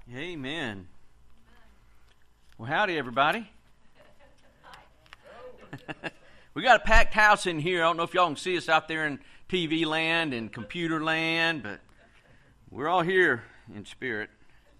Amen. Well, howdy, everybody. We got a packed house in here. I don't know if y'all can see us out there in TV land and computer land, but we're all here in spirit.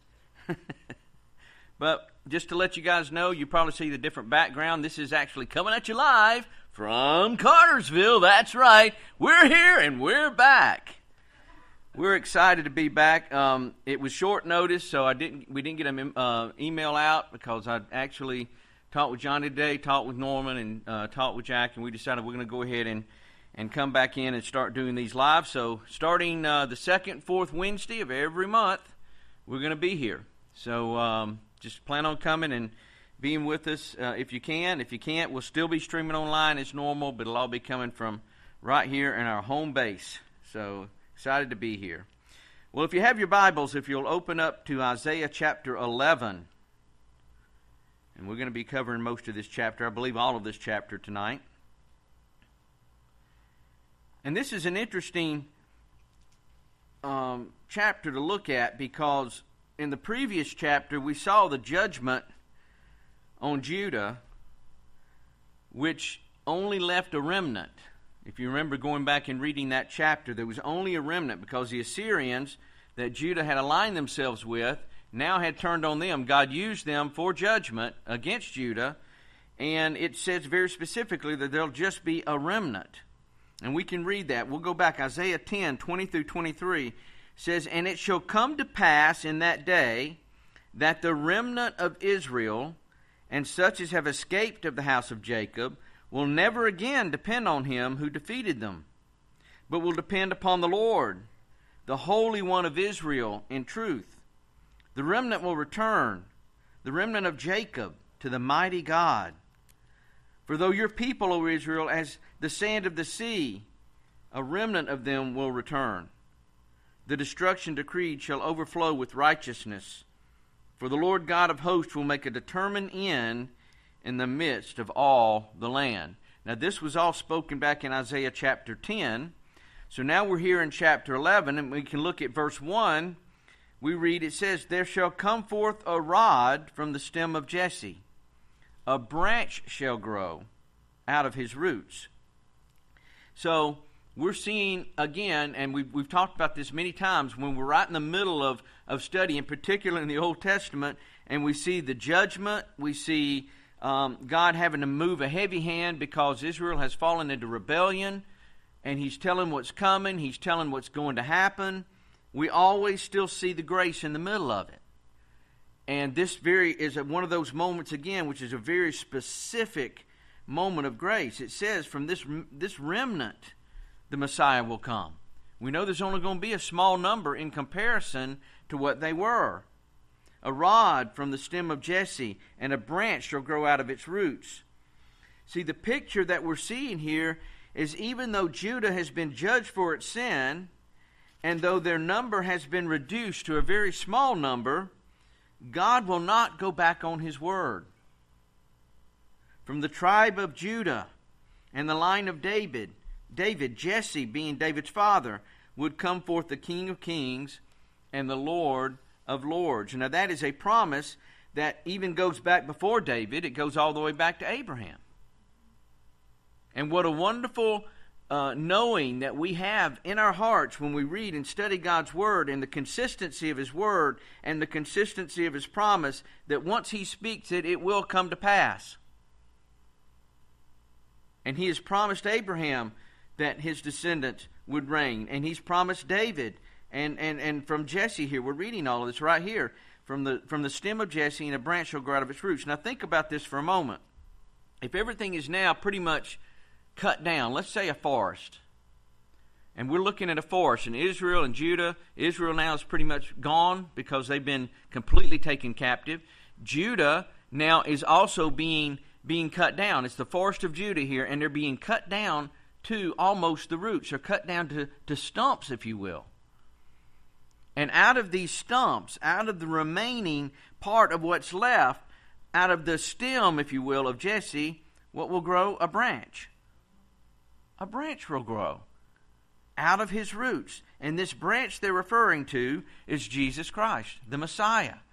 But just to let you guys know, you probably see the different background. This is actually coming at you live from Cartersville. That's right. We're here and we're back. We're excited to be back. It was short notice, so we didn't get an email out because I actually talked with Johnny today, talked with Norman, and talked with Jack, and we decided we're going to go ahead and come back in and start doing these live. So starting the second, fourth Wednesday of every month, we're going to be here. So just plan on coming and being with us if you can. If you can't, we'll still be streaming online as normal, but it'll all be coming from right here in our home base. So excited to be here. Well, if you have your Bibles, if you'll open up to Isaiah chapter 11. And we're going to be covering most of this chapter, I believe all of this chapter tonight. And this is an interesting chapter to look at because in the previous chapter we saw the judgment on Judah, which only left a remnant. If you remember going back and reading that chapter, there was only a remnant because the Assyrians that Judah had aligned themselves with now had turned on them. God used them for judgment against Judah, and it says very specifically that there'll just be a remnant. And we can read that. We'll go back. Isaiah 10, 20 through 23 says, "And it shall come to pass in that day that the remnant of Israel and such as have escaped of the house of Jacob will never again depend on him who defeated them, but will depend upon the Lord, the Holy One of Israel, in truth. The remnant will return, the remnant of Jacob, to the mighty God. For though your people, O Israel, as the sand of the sea, a remnant of them will return. The destruction decreed shall overflow with righteousness. For the Lord God of hosts will make a determined end in the midst of all the land." Now this was all spoken back in Isaiah chapter 10. So now we're here in chapter 11, and we can look at verse 1. We read, it says, "There shall come forth a rod from the stem of Jesse. A branch shall grow out of his roots." So we're seeing again, and we've talked about this many times, when we're right in the middle of study, in particular in the Old Testament, and we see the judgment, we see God having to move a heavy hand because Israel has fallen into rebellion, and he's telling what's coming, he's telling what's going to happen. We always still see the grace in the middle of it. And this is one of those moments again, which is a very specific moment of grace. It says from this remnant, the Messiah will come. We know there's only going to be a small number in comparison to what they were. "A rod from the stem of Jesse, and a branch shall grow out of its roots." See, the picture that we're seeing here is even though Judah has been judged for its sin, and though their number has been reduced to a very small number, God will not go back on his word. From the tribe of Judah and the line of David, Jesse being David's father, would come forth the King of Kings and the Lord of Lords. Now that is a promise that even goes back before David. It goes all the way back to Abraham. And what a wonderful knowing that we have in our hearts when we read and study God's Word, and the consistency of his Word and the consistency of his promise, that once he speaks it, it will come to pass. And he has promised Abraham that his descendants would reign. And he's promised David. And from Jesse here, we're reading all of this right here. From the stem of Jesse, and a branch shall grow out of its roots. Now think about this for a moment. If everything is now pretty much cut down, let's say a forest. And we're looking at a forest in Israel and Judah. Israel now is pretty much gone because they've been completely taken captive. Judah now is also being cut down. It's the forest of Judah here, and they're being cut down to almost the roots. They're cut down to stumps, if you will. And out of these stumps, out of the remaining part of what's left, out of the stem, if you will, of Jesse, what will grow? A branch. A branch will grow out of his roots. And this branch they're referring to is Jesus Christ, the Messiah.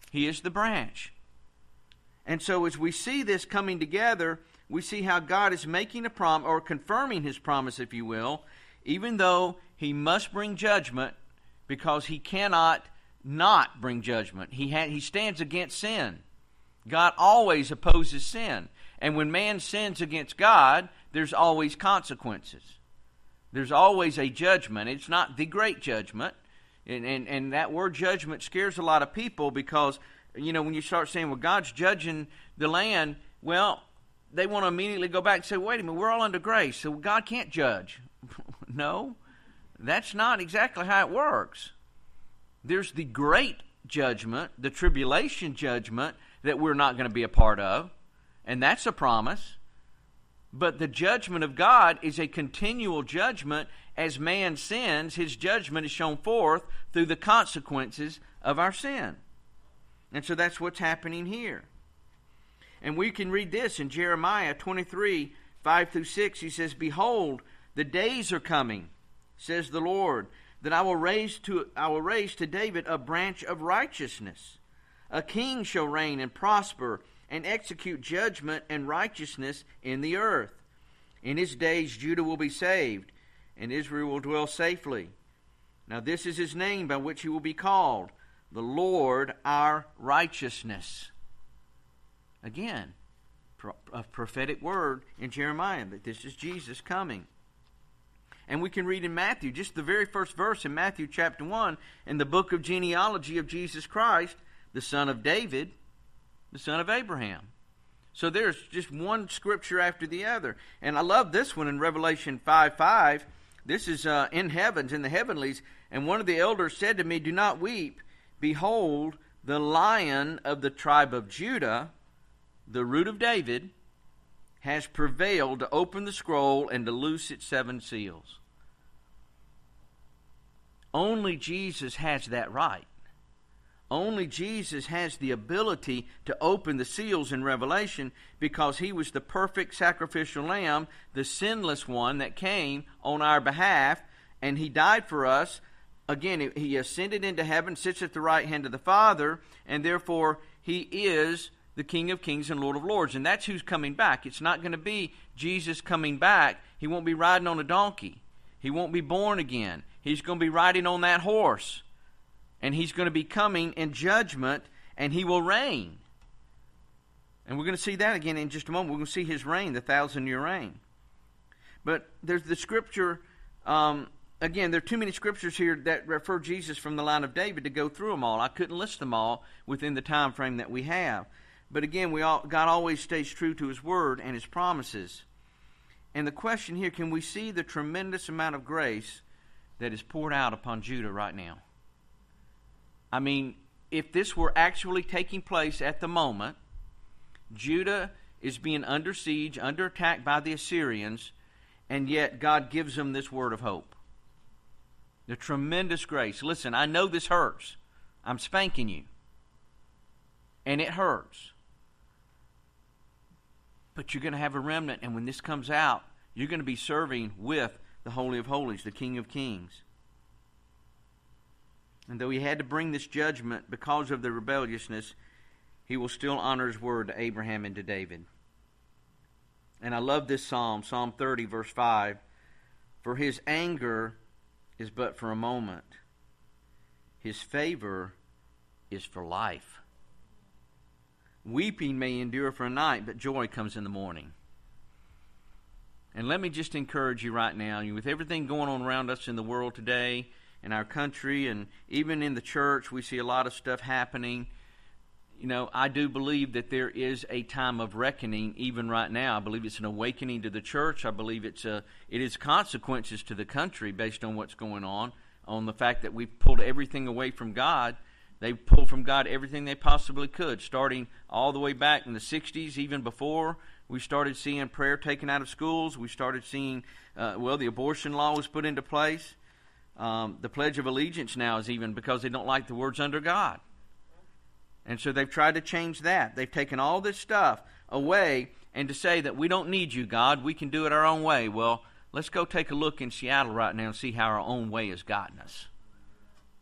He is the branch. And so as we see this coming together, we see how God is making a promise, or confirming His promise, if you will, even though He must bring judgment, because He cannot not bring judgment. He stands against sin. God always opposes sin. And when man sins against God, there's always consequences. There's always a judgment. It's not the great judgment. And that word judgment scares a lot of people because, when you start saying, well, God's judging the land, well, they want to immediately go back and say, wait a minute, we're all under grace, so God can't judge. No, that's not exactly how it works. There's the great judgment, the tribulation judgment, that we're not going to be a part of, and that's a promise. But the judgment of God is a continual judgment. As man sins, His judgment is shown forth through the consequences of our sin. And so that's what's happening here. And we can read this in Jeremiah 23, 5 through 6. He says, behold, the days are coming, says the Lord, that I will raise to David a branch of righteousness. A king shall reign and prosper and execute judgment and righteousness in the earth. In his days Judah will be saved, and Israel will dwell safely. Now this is his name by which he will be called, the Lord our righteousness. Again, a prophetic word in Jeremiah that this is Jesus coming. And we can read in Matthew, just the very first verse in Matthew chapter 1, in the book of genealogy of Jesus Christ, the son of David, the son of Abraham. So there's just one scripture after the other. And I love this one in Revelation 5:5. This is in heavens, in the heavenlies. And one of the elders said to me, do not weep. Behold, the Lion of the tribe of Judah, the root of David, has prevailed to open the scroll and to loose its 7 seals. Only Jesus has that right. Only Jesus has the ability to open the seals in Revelation, because He was the perfect sacrificial lamb, the sinless one that came on our behalf, and He died for us. Again, He ascended into heaven, sits at the right hand of the Father, and therefore He is the King of Kings and Lord of Lords. And that's who's coming back. It's not going to be Jesus coming back. He won't be riding on a donkey. He won't be born again. He's going to be riding on that horse. And He's going to be coming in judgment, and He will reign. And we're going to see that again in just a moment. We're going to see His reign, the 1,000-year reign. But there's the scripture, again, there are too many scriptures here that refer Jesus from the line of David to go through them all. I couldn't list them all within the time frame that we have. But again, God always stays true to His word and His promises. And the question here, can we see the tremendous amount of grace that is poured out upon Judah right now? I mean, if this were actually taking place at the moment, Judah is being under siege, under attack by the Assyrians, and yet God gives them this word of hope. The tremendous grace. Listen, I know this hurts. I'm spanking you. And it hurts. But you're going to have a remnant, and when this comes out, you're going to be serving with the Holy of Holies, the King of Kings. And though He had to bring this judgment because of their rebelliousness, He will still honor His word to Abraham and to David. And I love this psalm, Psalm 30, verse 5. For His anger is but for a moment. His favor is for life. Weeping may endure for a night, but joy comes in the morning. And let me just encourage you right now, with everything going on around us in the world today, in our country, and even in the church, we see a lot of stuff happening. I do believe that there is a time of reckoning even right now. I believe it's an awakening to the church. I believe it is consequences to the country based on what's going on the fact that we've pulled everything away from God. They've pulled from God everything they possibly could, starting all the way back in the 60s, even before. We started seeing prayer taken out of schools. We started seeing, the abortion law was put into place. The Pledge of Allegiance now is even because they don't like the words under God. And so they've tried to change that. They've taken all this stuff away, and to say that we don't need you, God, we can do it our own way. Well, let's go take a look in Seattle right now and see how our own way has gotten us.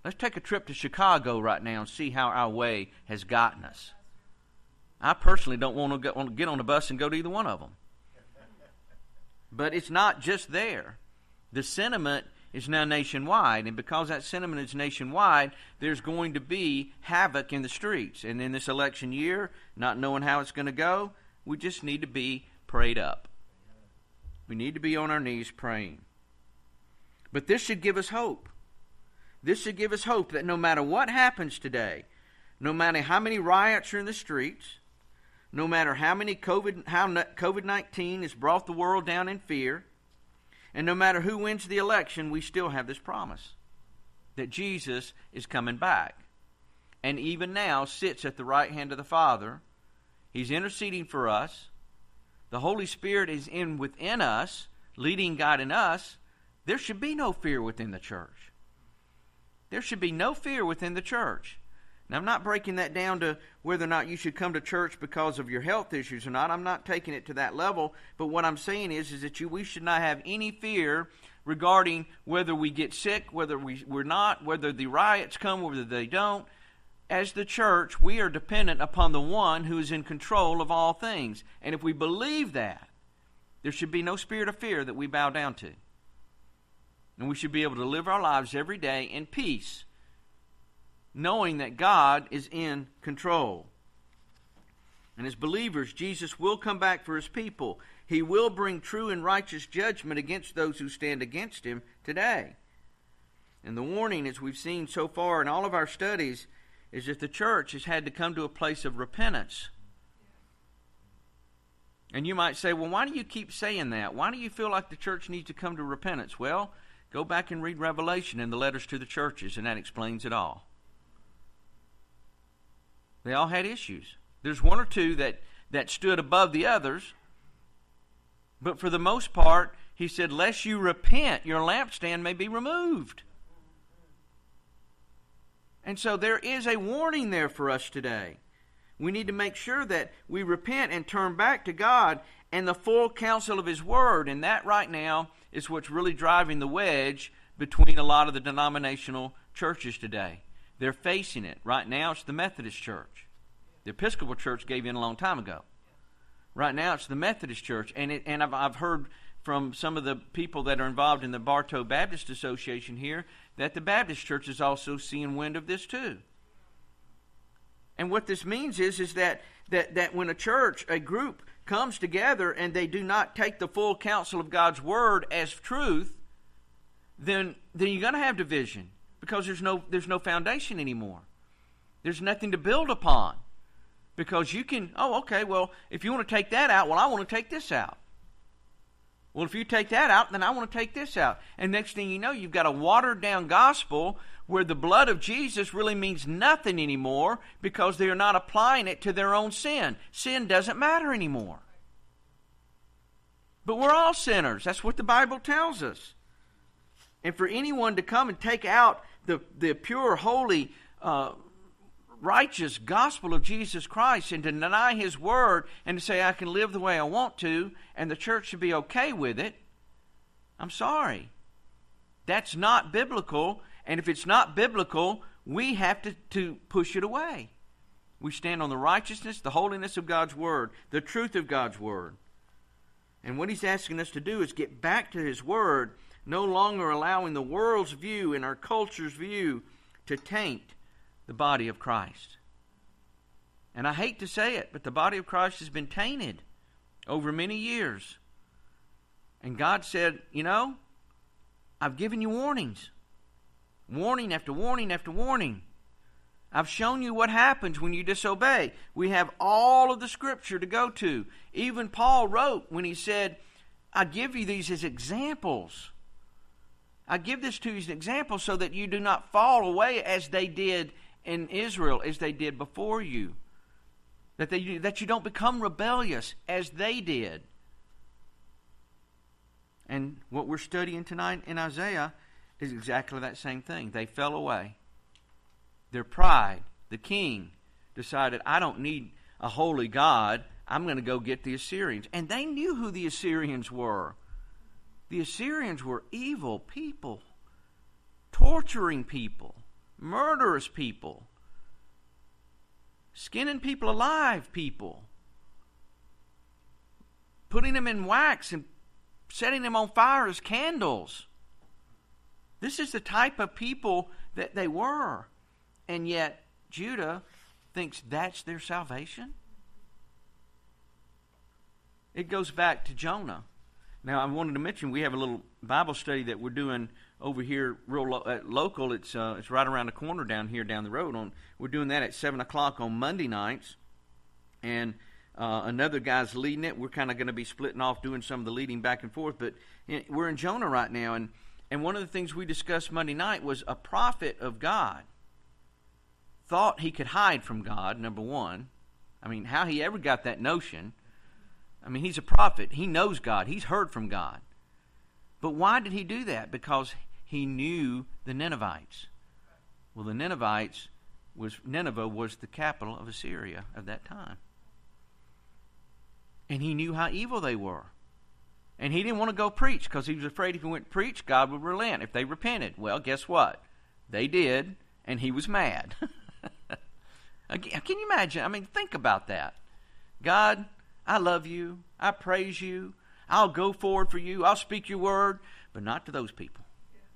Let's take a trip to Chicago right now and see how our way has gotten us. I personally don't want to get on the bus and go to either one of them. But it's not just there. The sentiment is now nationwide, and because that sentiment is nationwide, there's going to be havoc in the streets. And in this election year, not knowing how it's going to go, we just need to be prayed up. We need to be on our knees praying. But this should give us hope. This should give us hope that no matter what happens today, no matter how many riots are in the streets, no matter how COVID-19 has brought the world down in fear, and no matter who wins the election, we still have this promise that Jesus is coming back. And even now sits at the right hand of the Father. He's interceding for us. The Holy Spirit is within us, leading, guiding us. There should be no fear within the church. There should be no fear within the church. Now, I'm not breaking that down to whether or not you should come to church because of your health issues or not. I'm not taking it to that level. But what I'm saying is that we should not have any fear regarding whether we get sick, whether we're not, whether the riots come, whether they don't. As the church, we are dependent upon the one who is in control of all things. And if we believe that, there should be no spirit of fear that we bow down to. And we should be able to live our lives every day in peace, knowing that God is in control. And as believers, Jesus will come back for his people. He will bring true and righteous judgment against those who stand against him today. And the warning, as we've seen so far in all of our studies, is that the church has had to come to a place of repentance. And you might say, well, why do you keep saying that? Why do you feel like the church needs to come to repentance? Well, go back and read Revelation and the letters to the churches, and that explains it all. They all had issues. There's one or two that stood above the others. But for the most part, he said, lest you repent, your lampstand may be removed. And so there is a warning there for us today. We need to make sure that we repent and turn back to God and the full counsel of his word. And that right now is what's really driving the wedge between a lot of the denominational churches today. They're facing it. Right now it's the Methodist Church. The Episcopal Church gave in a long time ago. Right now it's the Methodist Church. And I've heard from some of the people that are involved in the Bartow Baptist Association here that the Baptist Church is also seeing wind of this too. And what this means is that when a group comes together and they do not take the full counsel of God's word as truth, then you're going to have division because there's no foundation anymore. There's nothing to build upon. Because you can, if you want to take that out, well, I want to take this out. Well, if you take that out, then I want to take this out. And next thing you know, you've got a watered-down gospel where the blood of Jesus really means nothing anymore because they are not applying it to their own sin. Sin doesn't matter anymore. But we're all sinners. That's what the Bible tells us. And for anyone to come and take out the pure, holy, righteous gospel of Jesus Christ and to deny his word and to say I can live the way I want to and the church should be okay with it, I'm sorry. That's not biblical, and if it's not biblical, we have to push it away. We stand on the righteousness, the holiness of God's word, the truth of God's word. And what he's asking us to do is get back to his word, no longer allowing the world's view and our culture's view to taint the body of Christ. And I hate to say it, but the body of Christ has been tainted over many years. And God said, I've given you warnings. Warning after warning after warning. I've shown you what happens when you disobey. We have all of the Scripture to go to. Even Paul wrote when he said, I give you these as examples. I give this to you as an example so that you do not fall away as they did in Israel, as they did before you. That you don't become rebellious as they did. And what we're studying tonight in Isaiah is exactly that same thing. They fell away. Their pride, the king, decided, I don't need a holy God. I'm going to go get the Assyrians. And they knew who the Assyrians were. The Assyrians were evil people, torturing people, murderous people, skinning people alive people, putting them in wax and setting them on fire as candles. This is the type of people that they were. And yet, Judah thinks that's their salvation. It goes back to Jonah. Now, I wanted to mention we have a little Bible study that we're doing over here, real local. It's right around the corner down here, down the road. We're doing that at 7 o'clock on Monday nights. And another guy's leading it. We're kind of going to be splitting off, doing some of the leading back and forth. But we're in Jonah right now. And one of the things we discussed Monday night was a prophet of God thought he could hide from God, number one. I mean, how he ever got that notion. I mean, he's a prophet. He knows God. He's heard from God. But why did he do that? Because he knew the Ninevites. Well, the Ninevites Nineveh was the capital of Assyria at that time. And he knew how evil they were. And he didn't want to go preach because he was afraid if he went preach, God would relent if they repented. Well, guess what? They did, and he was mad. Can you imagine? I mean, think about that. God, I love you. I praise you. I'll go forward for you. I'll speak your word, but not to those people.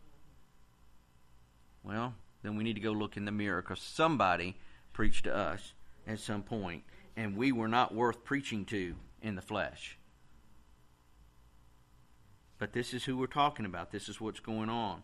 Well, then we need to go look in the mirror because somebody preached to us at some point, and we were not worth preaching to in the flesh. But this is who we're talking about. This is what's going on.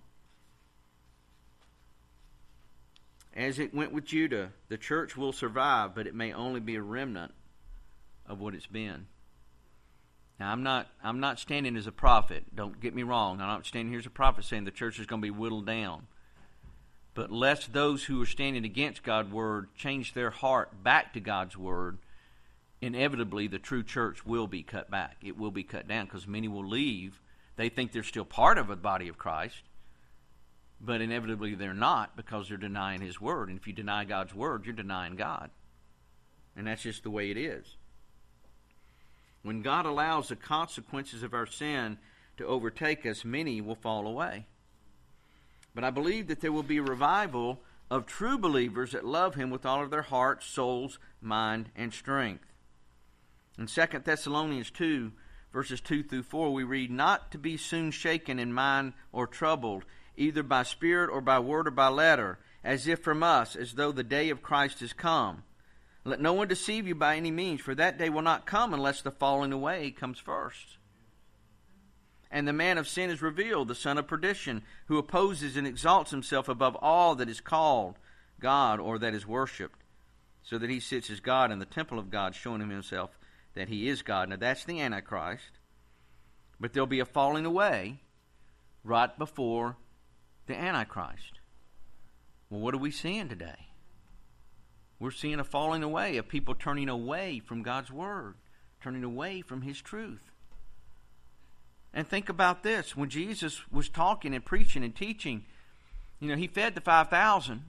As it went with Judah, the church will survive, but it may only be a remnant of what it's been. Now, I'm not standing as a prophet. Don't get me wrong. I'm not standing here as a prophet saying the church is going to be whittled down. But lest those who are standing against God's word change their heart back to God's word, inevitably the true church will be cut back. It will be cut down because many will leave. They think they're still part of the body of Christ, but inevitably they're not because they're denying his word. And if you deny God's word, you're denying God. And that's just the way it is. When God allows the consequences of our sin to overtake us, many will fall away. But I believe that there will be a revival of true believers that love him with all of their hearts, souls, mind, and strength. In 2 Thessalonians 2, verses 2 through 4, we read, "Not to be soon shaken in mind or troubled, either by spirit or by word or by letter, as if from us, as though the day of Christ is come. Let no one deceive you by any means, for that day will not come unless the falling away comes first. And the man of sin is revealed, the son of perdition, who opposes and exalts himself above all that is called God or that is worshipped, so that he sits as God in the temple of God, showing himself that he is God." Now that's the Antichrist. But there'll be a falling away right before the Antichrist. Well, what are we seeing today? We're seeing a falling away of people turning away from God's word, turning away from his truth. And think about this. When Jesus was talking and preaching and teaching, he fed the 5,000.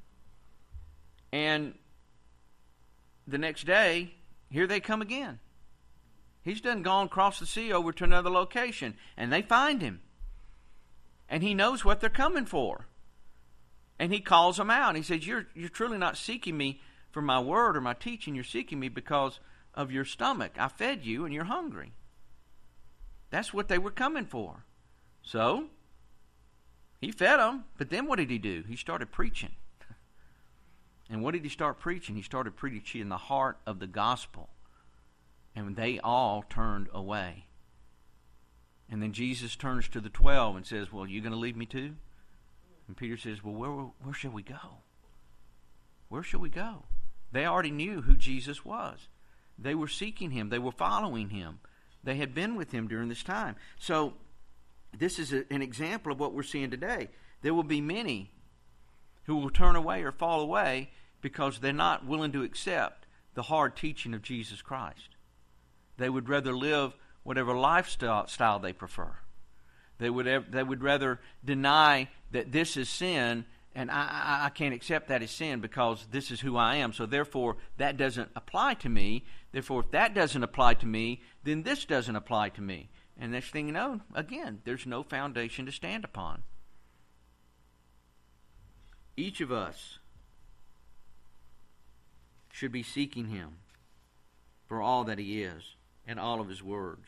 And the next day, here they come again. He's done gone across the sea over to another location, and they find him. And he knows what they're coming for. And he calls them out. He says, you're truly not seeking me for my word or my teaching. You're seeking me because of your stomach. I fed you and you're hungry. That's what they were coming for. So, he fed them. But then what did he do? He started preaching. And what did he start preaching? He started preaching in the heart of the gospel. And they all turned away. And then Jesus turns to the 12 and says, "Well, you going to leave me too?" And Peter says, "Well, where shall we go? Where shall we go?" They already knew who Jesus was. They were seeking him. They were following him. They had been with him during this time. So this is an example of what we're seeing today. There will be many who will turn away or fall away because they're not willing to accept the hard teaching of Jesus Christ. They would rather live whatever lifestyle they prefer. They would rather deny that this is sin, and I can't accept that as sin because this is who I am. So therefore, that doesn't apply to me. Therefore, if that doesn't apply to me, then this doesn't apply to me. And next thing you know, again, there's no foundation to stand upon. Each of us should be seeking Him for all that He is and all of His words.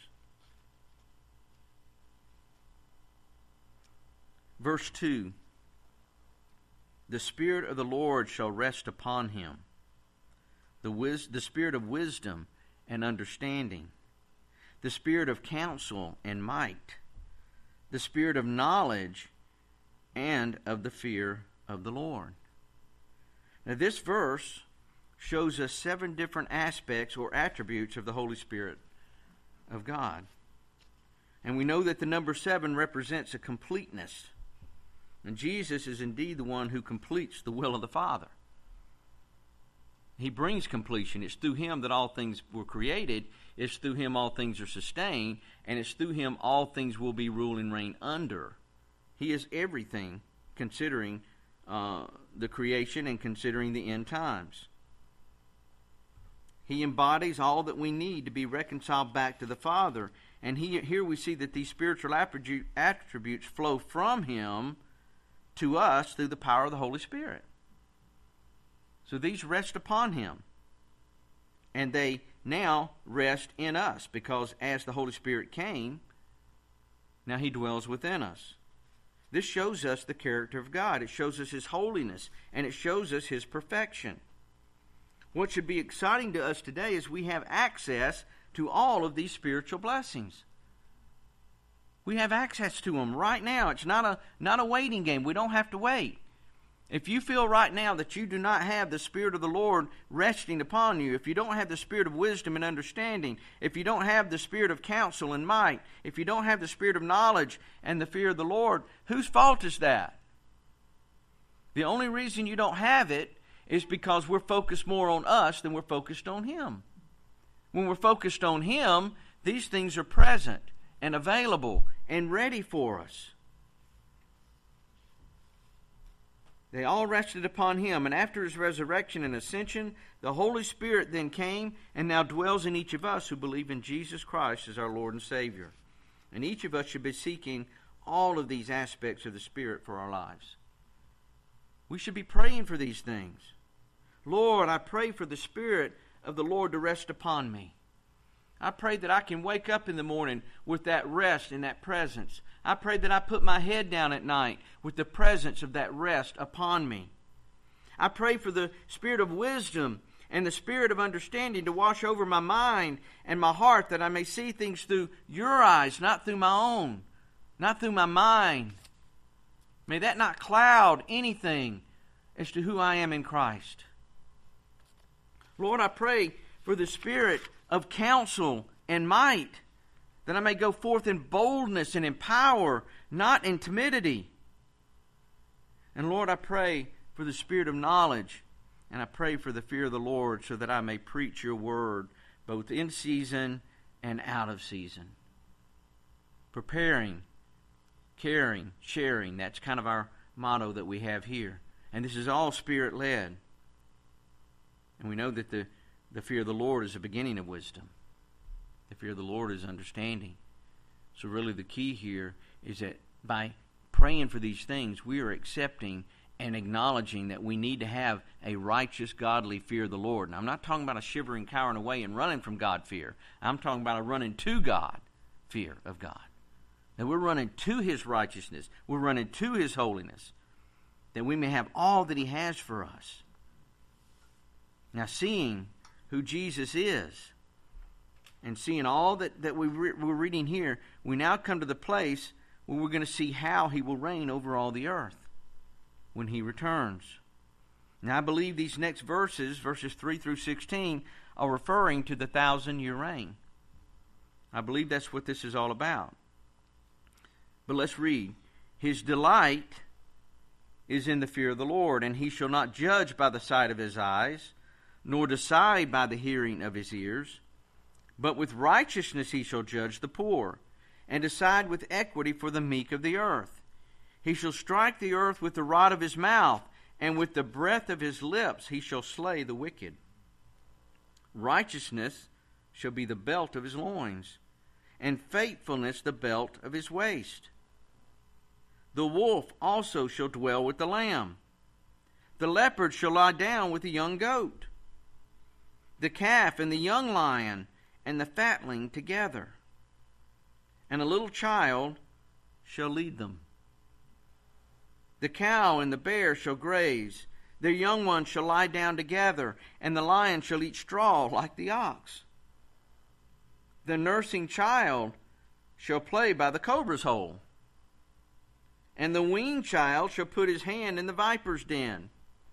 Verse 2, the Spirit of the Lord shall rest upon Him, the Spirit of wisdom and understanding, the Spirit of counsel and might, the Spirit of knowledge and of the fear of the Lord. Now this verse shows us 7 different aspects or attributes of the Holy Spirit of God. And we know that the number 7 represents a completeness. And Jesus is indeed the one who completes the will of the Father. He brings completion. It's through Him that all things were created. It's through Him all things are sustained. And it's through Him all things will be ruled and reign under. He is everything, considering the creation and considering the end times. He embodies all that we need to be reconciled back to the Father. And here we see that these spiritual attributes flow from Him to us through the power of the Holy Spirit. So these rest upon Him. And they now rest in us, because as the Holy Spirit came, now He dwells within us. This shows us the character of God. It shows us His holiness, and it shows us His perfection. What should be exciting to us today is we have access to all of these spiritual blessings. We have access to them right now. It's not a waiting game. We don't have to wait. If you feel right now that you do not have the Spirit of the Lord resting upon you, if you don't have the Spirit of wisdom and understanding, if you don't have the Spirit of counsel and might, if you don't have the Spirit of knowledge and the fear of the Lord, whose fault is that? The only reason you don't have it is because we're focused more on us than we're focused on Him. When we're focused on Him, these things are present and available and ready for us. They all rested upon Him, and after His resurrection and ascension, the Holy Spirit then came and now dwells in each of us who believe in Jesus Christ as our Lord and Savior. And each of us should be seeking all of these aspects of the Spirit for our lives. We should be praying for these things. Lord, I pray for the Spirit of the Lord to rest upon me. I pray that I can wake up in the morning with that rest and that presence. I pray that I put my head down at night with the presence of that rest upon me. I pray for the Spirit of wisdom and the Spirit of understanding to wash over my mind and my heart, that I may see things through your eyes, not through my own, not through my mind. May that not cloud anything as to who I am in Christ. Lord, I pray for the Spirit of counsel and might, that I may go forth in boldness and in power, not in timidity. And Lord, I pray for the Spirit of knowledge, and I pray for the fear of the Lord, so that I may preach your word both in season and out of season. Preparing, caring, sharing. That's kind of our motto that we have here. And this is all Spirit-led. And we know that the fear of the Lord is the beginning of wisdom. The fear of the Lord is understanding. So really the key here is that by praying for these things, we are accepting and acknowledging that we need to have a righteous, godly fear of the Lord. Now, I'm not talking about a shivering, cowering away and running from God fear. I'm talking about a running to God fear of God. That we're running to His righteousness. We're running to His holiness. That we may have all that He has for us. Now, seeing who Jesus is, and seeing all that we're reading here, we now come to the place where we're going to see how He will reign over all the earth when He returns. Now, I believe these next verses 3 through 16, are referring to the 1,000-year reign. I believe that's what this is all about. But let's read. His delight is in the fear of the Lord, and He shall not judge by the sight of His eyes, nor decide by the hearing of His ears. But with righteousness He shall judge the poor, and decide with equity for the meek of the earth. He shall strike the earth with the rod of His mouth, and with the breath of His lips He shall slay the wicked. Righteousness shall be the belt of His loins, and faithfulness the belt of His waist. The wolf also shall dwell with the lamb, The leopard shall lie down with the young goat, the calf and the young lion and the fatling together, and a little child shall lead them. The cow and the bear shall graze, their young ones shall lie down together, and the lion shall eat straw like the ox. The nursing child shall play by the cobra's hole, and the weaned child shall put his hand in the viper's den.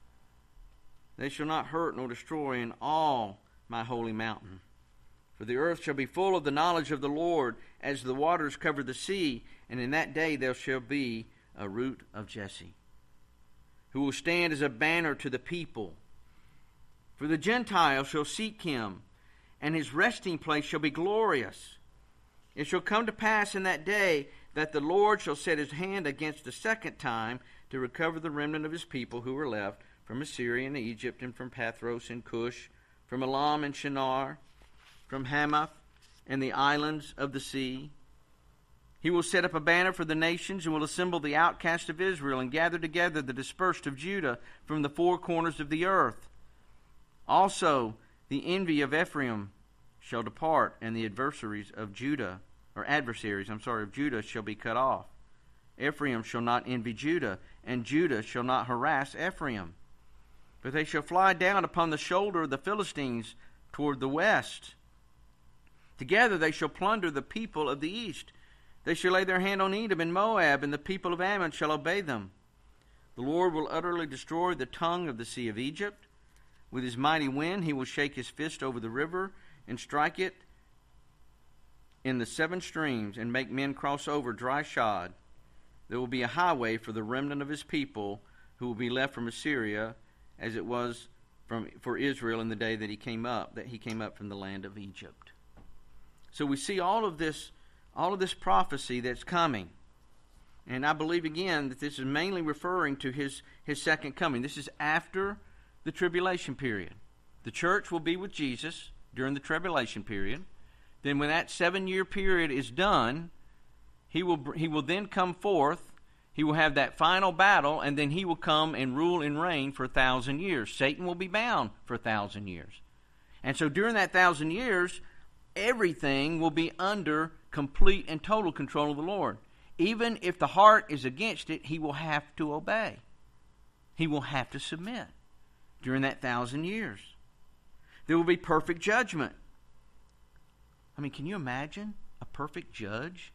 They shall not hurt nor destroy in all my holy mountain. For the earth shall be full of the knowledge of the Lord, as the waters cover the sea, and in that day there shall be a root of Jesse, who will stand as a banner to the people. For the Gentiles shall seek him, and his resting place shall be glorious. It shall come to pass in that day that the Lord shall set his hand against the second time to recover the remnant of his people who were left from Assyria and Egypt, and from Pathros and Cush, from Elam and Shinar, from Hamath and the islands of the sea. He will set up a banner for the nations, and will assemble the outcasts of Israel, and gather together the dispersed of Judah from the four corners of the earth. Also the envy of Ephraim shall depart, and the adversaries of Judah shall be cut off. Ephraim shall not envy Judah, and Judah shall not harass Ephraim. But they shall fly down upon the shoulder of the Philistines toward the west. Together they shall plunder the people of the east. They shall lay their hand on Edom and Moab, and the people of Ammon shall obey them. The Lord will utterly destroy the tongue of the sea of Egypt. With his mighty wind he will shake his fist over the river, and strike it in the seven streams, and make men cross over dry shod. There will be a highway for the remnant of his people, who will be left from Assyria, as it was for Israel in the day that he came up from the land of Egypt. So we see all of this prophecy that's coming. And I believe again that this is mainly referring to his second coming. This is after the tribulation period. The church will be with Jesus during the tribulation period. Then when that 7-year period is done, he will then come forth. He will have that final battle, and then he will come and rule and reign for 1,000 years. Satan will be bound for 1,000 years. And so during that 1,000 years, everything will be under complete and total control of the Lord. Even if the heart is against it, he will have to obey. He will have to submit during that 1,000 years. There will be perfect judgment. I mean, can you imagine a perfect judge?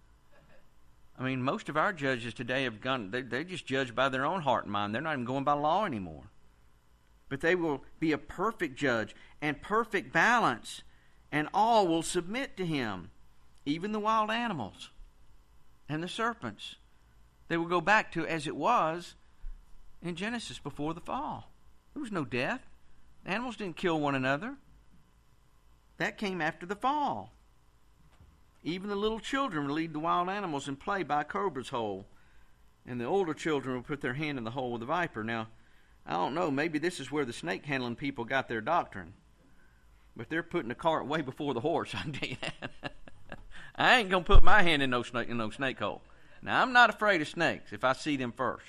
I mean, most of our judges today have gone, they just judge by their own heart and mind. They're not even going by law anymore. But they will be a perfect judge and perfect balance, and all will submit to him, even the wild animals and the serpents. They will go back to as it was in Genesis before the fall. There was no death. The animals didn't kill one another. That came after the fall. Even the little children will lead the wild animals and play by a cobra's hole, and the older children will put their hand in the hole of the viper. Now, I don't know, maybe this is where the snake handling people got their doctrine. But they're putting the cart way before the horse, I can tell you that. I ain't going to put my hand in no snake hole. Now, I'm not afraid of snakes if I see them first.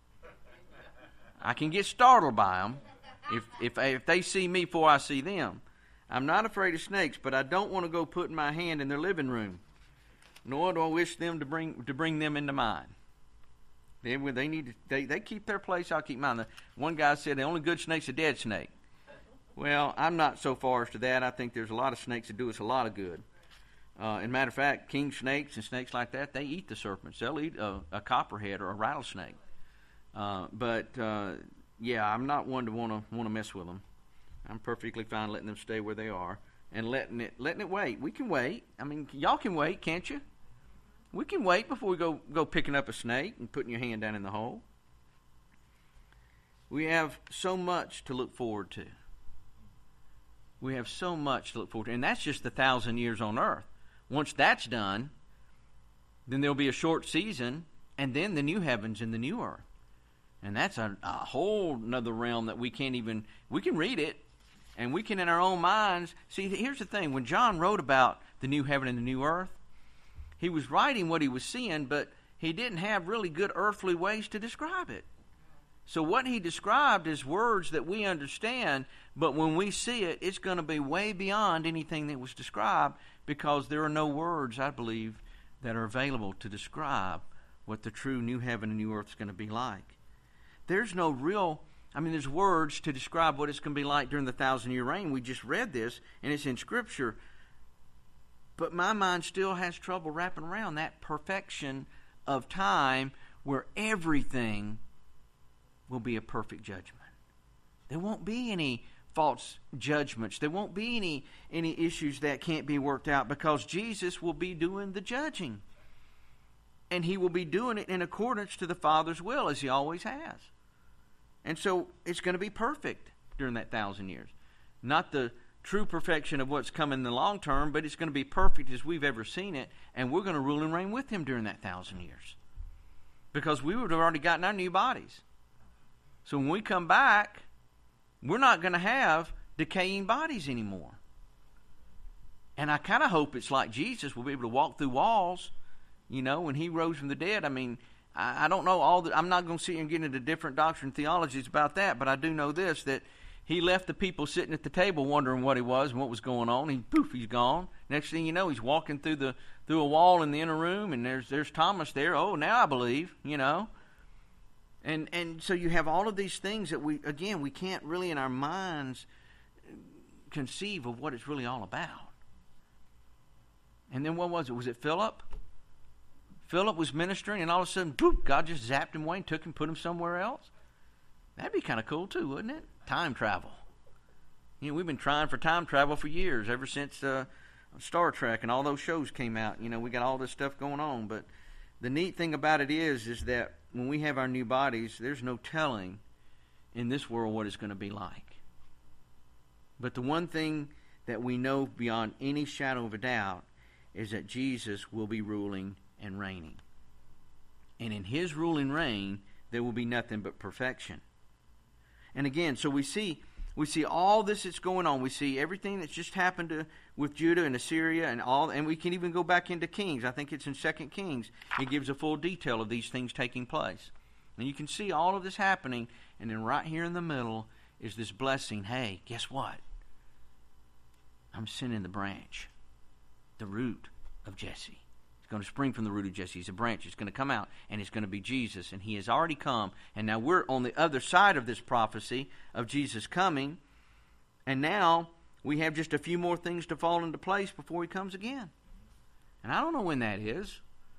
I can get startled by them if they see me before I see them. I'm not afraid of snakes, but I don't want to go putting my hand in their living room, nor do I wish them to bring them into mine. They keep their place, I'll keep mine. One guy said the only good snake's a dead snake. Well, I'm not so far as to that. I think there's a lot of snakes that do us a lot of good. As a matter of fact, king snakes and snakes like that, they eat the serpents. They'll eat a copperhead or a rattlesnake. Yeah, I'm not one to want to mess with them. I'm perfectly fine letting them stay where they are and letting it wait. We can wait. I mean, y'all can wait, can't you? We can wait before we go picking up a snake and putting your hand down in the hole. We have so much to look forward to. We have so much to look forward to. And that's just the 1,000 years on earth. Once that's done, then there'll be a short season, and then the new heavens and the new earth. And that's a whole nother realm that we can read it, and we can in our own minds. See, here's the thing. When John wrote about the new heaven and the new earth, he was writing what he was seeing, but he didn't have really good earthly ways to describe it. So what he described is words that we understand, but when we see it, it's going to be way beyond anything that was described, because there are no words, I believe, that are available to describe what the true new heaven and new earth is going to be like. There's no real, there's words to describe what it's going to be like during the 1,000-year reign. We just read this, and it's in Scripture. But my mind still has trouble wrapping around that perfection of time where everything will be a perfect judgment. There won't be any false judgments. There won't be any issues that can't be worked out, because Jesus will be doing the judging. And he will be doing it in accordance to the Father's will, as he always has. And so it's going to be perfect during that 1,000 years. Not the true perfection of what's coming in the long term, but it's going to be perfect as we've ever seen it, and we're going to rule and reign with him during that 1,000 years. Because we would have already gotten our new bodies. So when we come back, we're not going to have decaying bodies anymore. And I kind of hope it's like Jesus. We'll be able to walk through walls. When he rose from the dead, I don't know I'm not going to sit here and get into different doctrine and theologies about that, but I do know this, that he left the people sitting at the table wondering what he was and what was going on. He's gone. Next thing you know, he's walking through a wall in the inner room, and there's Thomas there. Oh, now I believe, And so you have all of these things that we can't really in our minds conceive of what it's really all about. And then what was it? Was it Philip? Philip was ministering, and all of a sudden, boop, God just zapped him away and took him, put him somewhere else. That'd be kind of cool too, wouldn't it? Time travel. We've been trying for time travel for years, ever since Star Trek and all those shows came out. We got all this stuff going on. But the neat thing about it is that when we have our new bodies, there's no telling in this world what it's going to be like. But the one thing that we know beyond any shadow of a doubt is that Jesus will be ruling and reigning. And in his rule and reign, there will be nothing but perfection. And again, so we see all this that's going on. We see everything that's just happened with Judah and Assyria and we can even go back into Kings. I think it's in 2 Kings. It gives a full detail of these things taking place. And you can see all of this happening, and then right here in the middle is this blessing. Hey, guess what? I'm sending the branch, the root of Jesse. It's going to spring from the root of Jesse. It's a branch. It's going to come out, and it's going to be Jesus. And he has already come. And now we're on the other side of this prophecy of Jesus coming. And now we have just a few more things to fall into place before he comes again. And I don't know when that is.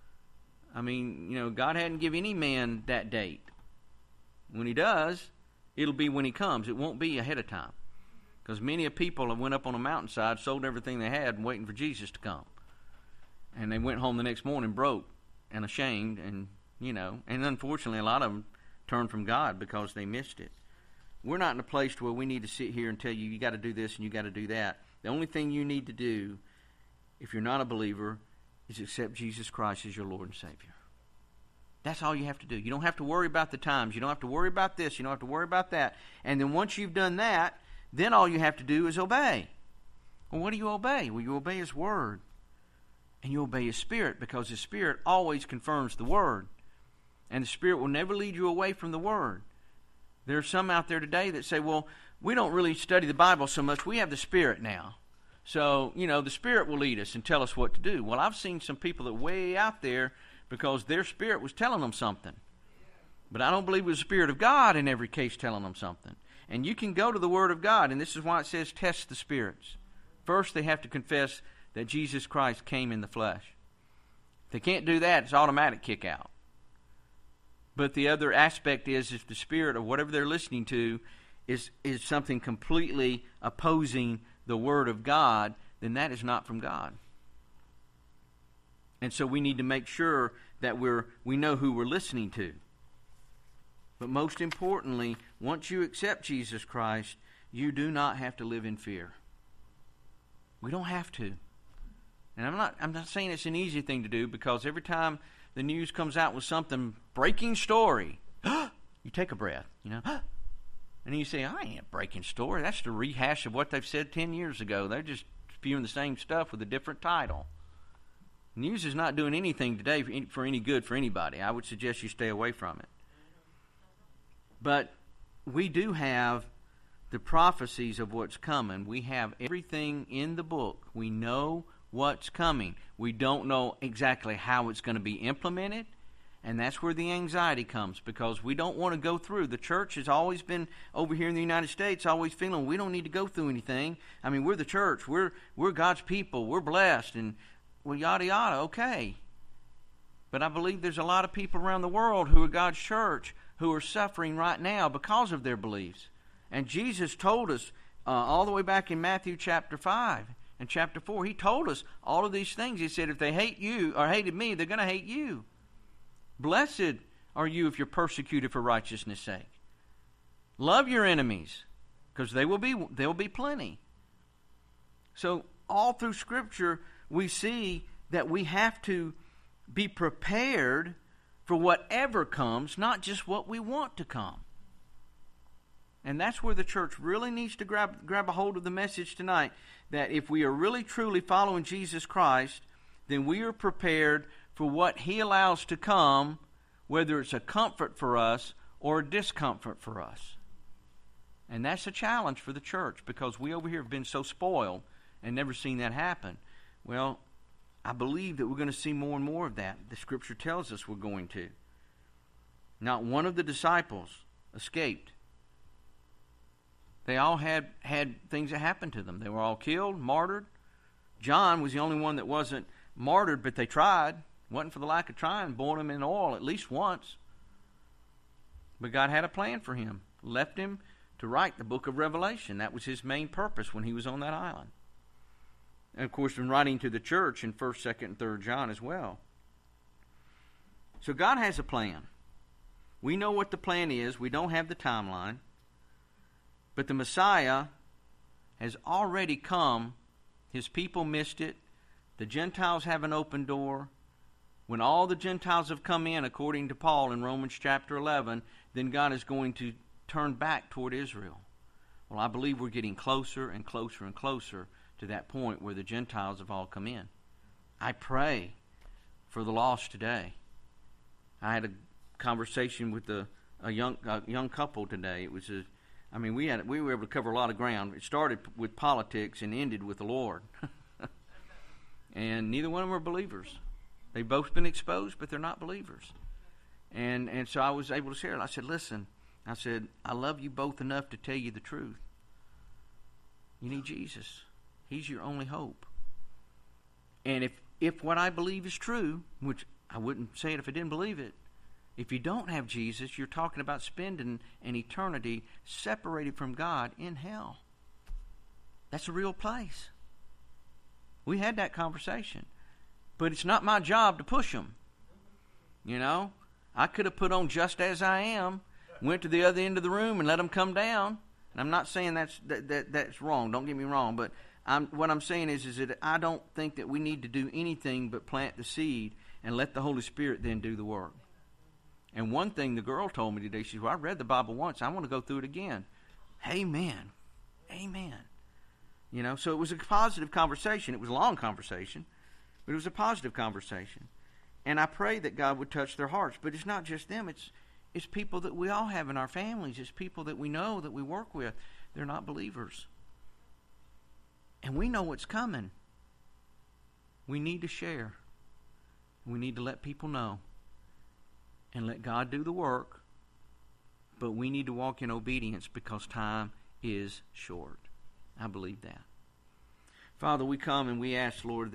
God hadn't given any man that date. When he does, it'll be when he comes. It won't be ahead of time. Because many of people have went up on a mountainside, sold everything they had, and waiting for Jesus to come. And they went home the next morning broke and ashamed, and unfortunately a lot of them turned from God because they missed it. We're not in a place where we need to sit here and tell you got to do this and you got to do that. The only thing you need to do, if you're not a believer, is accept Jesus Christ as your Lord and Savior. That's all you have to do. You don't have to worry about the times. You don't have to worry about this. You don't have to worry about that. And then once you've done that, then all you have to do is obey. Well, what do you obey? Well, you obey his word. And you obey his Spirit, because his Spirit always confirms the word. And the Spirit will never lead you away from the word. There are some out there today that say, well, we don't really study the Bible so much. We have the Spirit now. So, the Spirit will lead us and tell us what to do. Well, I've seen some people that are way out there because their Spirit was telling them something. But I don't believe it was the Spirit of God in every case telling them something. And you can go to the Word of God, and this is why it says test the spirits. First, they have to confess that Jesus Christ came in the flesh. If they can't do that, it's automatic kick out. But the other aspect is if the spirit or whatever they're listening to is something completely opposing the Word of God, then that is not from God. And so we need to make sure that we know who we're listening to. But most importantly, once you accept Jesus Christ, you do not have to live in fear. We don't have to. And I'm not saying it's an easy thing to do, because every time the news comes out with something, breaking story, you take a breath, and then you say, I ain't a breaking story. That's the rehash of what they've said 10 years ago. They're just spewing the same stuff with a different title. News is not doing anything today for any good for anybody. I would suggest you stay away from it. But we do have the prophecies of what's coming. We have everything in the book. We know what's coming. We don't know exactly how it's going to be implemented, and that's where the anxiety comes, because we don't want to go through. The church has always been, over here in the United States, always feeling we don't need to go through anything. I mean, we're the church. We're God's people. We're blessed, and well, yada, yada, okay. But I believe there's a lot of people around the world who are God's church who are suffering right now because of their beliefs. And Jesus told us all the way back in Matthew chapter 5 and chapter 4, he told us all of these things. He said, if they hate you or hated me, they're going to hate you. Blessed are you if you're persecuted for righteousness' sake. Love your enemies, because there will be plenty. So all through Scripture, we see that we have to be prepared for whatever comes, not just what we want to come. And that's where the church really needs to grab a hold of the message tonight, that if we are really truly following Jesus Christ, then we are prepared for what He allows to come, whether it's a comfort for us or a discomfort for us. And that's a challenge for the church, because we over here have been so spoiled and never seen that happen. Well, I believe that we're going to see more and more of that. The Scripture tells us we're going to. Not one of the disciples escaped. They all had things that happened to them. They were all killed, martyred. John was the only one that wasn't martyred, but they tried. It wasn't for the lack of trying. Boiled him in oil at least once. But God had a plan for him. Left him to write the book of Revelation. That was his main purpose when he was on that island. And, of course, in writing to the church in 1st, 2nd, and 3rd John as well. So God has a plan. We know what the plan is. We don't have the timeline. But the Messiah has already come. His people missed it. The Gentiles have an open door. When all the Gentiles have come in, according to Paul in Romans chapter 11, then God is going to turn back toward Israel. Well, I believe we're getting closer and closer and closer to that point where the Gentiles have all come in. I pray for the lost today. I had a conversation with a young couple today. It was we were able to cover a lot of ground. It started with politics and ended with the Lord. And neither one of them are believers. They've both been exposed, but they're not believers. And so I was able to share it. I said, listen, I love you both enough to tell you the truth. You need Jesus. He's your only hope. And if what I believe is true, which I wouldn't say it if I didn't believe it, if you don't have Jesus, you're talking about spending an eternity separated from God in hell. That's a real place. We had that conversation. But it's not my job to push them. You know, I could have put on Just As I Am, went to the other end of the room and let them come down. And I'm not saying that's wrong. Don't get me wrong. But what I'm saying is that I don't think that we need to do anything but plant the seed and let the Holy Spirit then do the work. And one thing the girl told me today, she said, well, I read the Bible once. I want to go through it again. Amen. Amen. You know, so it was a positive conversation. It was a long conversation, but it was a positive conversation. And I pray that God would touch their hearts. But it's not just them. It's people that we all have in our families. It's people that we know, that we work with. They're not believers. And we know what's coming. We need to share. We need to let people know. And let God do the work. But we need to walk in obedience because time is short. I believe that. Father, we come and we ask, Lord,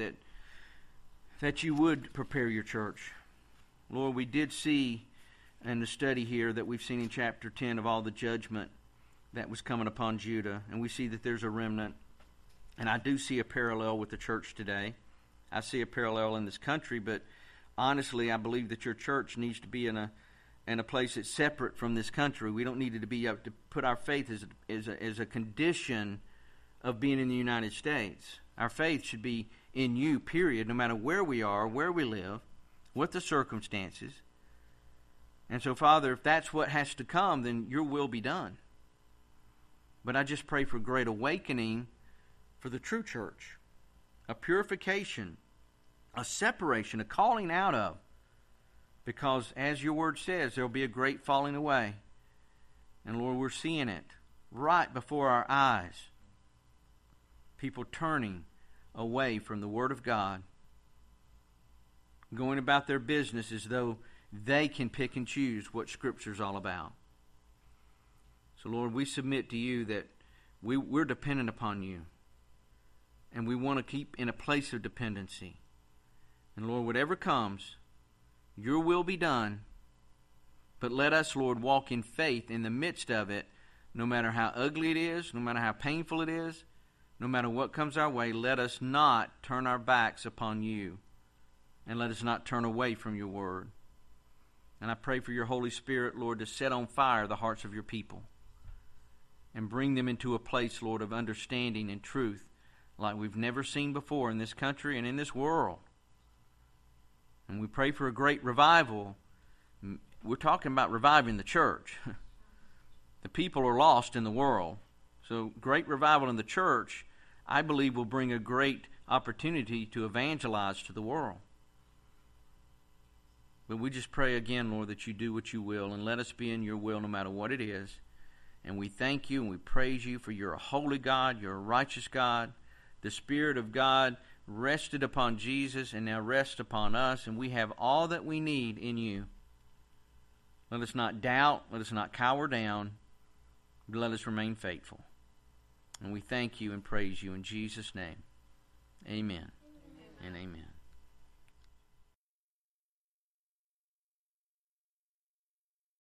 that you would prepare your church. Lord, we did see in the study here that we've seen in chapter 10 of all the judgment that was coming upon Judah. And we see that there's a remnant. And I do see a parallel with the church today. I see a parallel in this country, but honestly, I believe that your church needs to be in a place that's separate from this country. We don't need it to be up to put our faith as a condition of being in the United States. Our faith should be in you, period, no matter where we are, where we live, what the circumstances. And so, Father, if that's what has to come, then your will be done. But I just pray for great awakening for the true church, a purification, a separation, a calling out of. Because as your word says, there will be a great falling away. And Lord, we're seeing it right before our eyes. People turning away from the Word of God, going about their business as though they can pick and choose what Scripture's all about. So Lord, we submit to you that we're dependent upon you. And we want to keep in a place of dependency. And Lord, whatever comes, your will be done. But let us, Lord, walk in faith in the midst of it, no matter how ugly it is, no matter how painful it is, no matter what comes our way. Let us not turn our backs upon you, and let us not turn away from your word. And I pray for your Holy Spirit, Lord, to set on fire the hearts of your people and bring them into a place, Lord, of understanding and truth like we've never seen before in this country and in this world. And we pray for a great revival. We're talking about reviving the church. The people are lost in the world. So great revival in the church, I believe, will bring a great opportunity to evangelize to the world. But we just pray again, Lord, that you do what you will, and let us be in your will no matter what it is. And we thank you and we praise you, for you're a holy God, you're a righteous God. The Spirit of God rested upon Jesus and now rests upon us, and we have all that we need in you. Let us not doubt, let us not cower down, but let us remain faithful. And we thank you and praise you in Jesus' name. Amen. And amen.